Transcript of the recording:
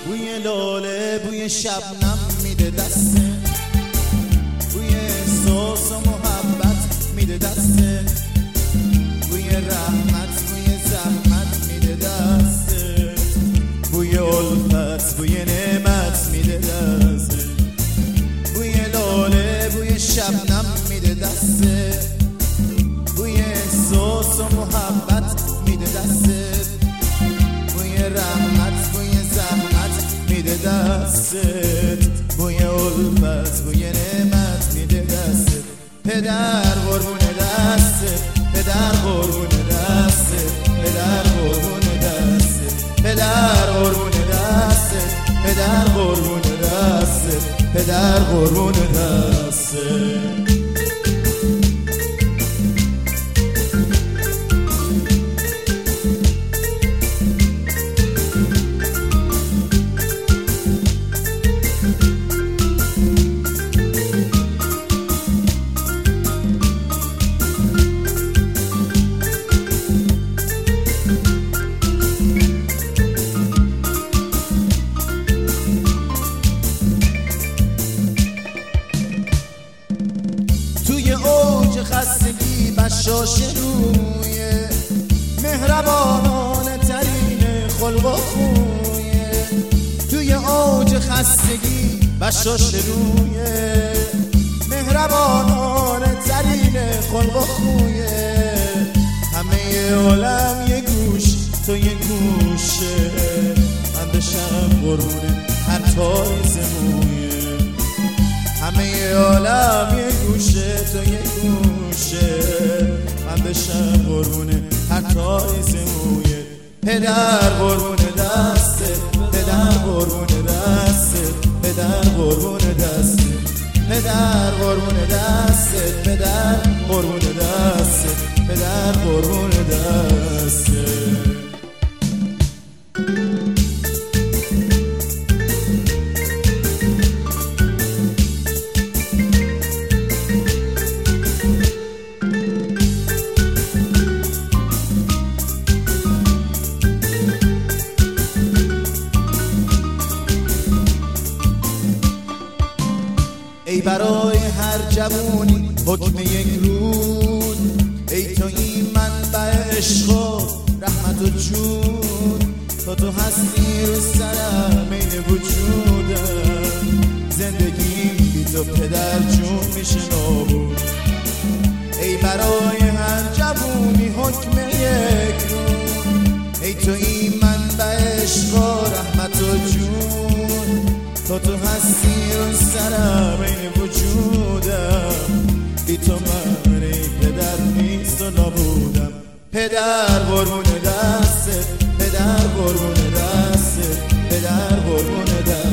بوی لاله بوی شبنم میده دسته، بوی احساس و محبت میده دسته، بوی رحمت بوی زحمت میده دسته، بوی الفت بوی نعمت میده دسته، بوی لاله بوی شبنم میده دسته، بوی احساس و محبت میده دسته، بوی رحمت بوی زحمت میده دستت، بوی الفت بوی نعمت میده دستت. پدر قربون دستت، پدر قربون دستت، پدر قربون دستت، پدر قربون دستت، پدر قربون دستت، پدر قربون دستت. توی اوج خستگی بشاش روی مهربانانه ترین خلق و خویه، توی اوج خستگی بشاش روی مهربانانه ترین خلق و خویه، همه عالم یه گوش تو یه گوشه، من بشم قربون هر تایز مویه، همه عالم یه گوشه تو یه گوشه، من بشم قربونه هر تایز مویه. پدر قربون دستت، پدر قربون دستت، پدر قربون دستت، پدر قربون دستت، پدر قربون دستت، پدر قربون دستت. ای برای هر جوونی حکم یک روز، ای تو این منبع عشق و رحمت و جود، تو هستی رو سرم این وجودم، زندگی بی تو پدر جون میشه نابود. ای برای هر جوونی حکم یک روز، ای تو این منبع عشق و رحمت و جود، تو هستی رو سرم این وجودم، بی تو من ای پدر نیست و نبودم. پدر قربون دستت، پدر قربون دستت، پدر قربون دستت.